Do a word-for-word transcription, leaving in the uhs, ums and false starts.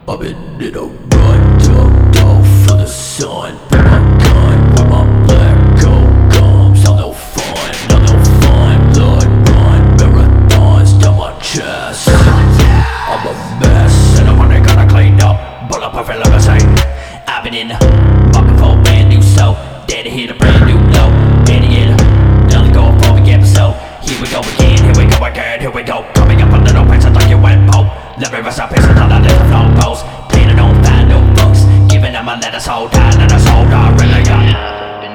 I've been in a rut, ducked off for the sun. Put my gun where my black gold gums. I'm no fun, I'm no fun. Blood run, marathons down my chest. I'm a mess, and I'm only gonna clean up. Bulletproof limousine. I've been in market for a brand new soul. Daddy hit a brand new low. Daddy in another go for the episode. Here we go again, here we go again, here we go. Coming up a little pace, I thought you went pope. Let me rest up,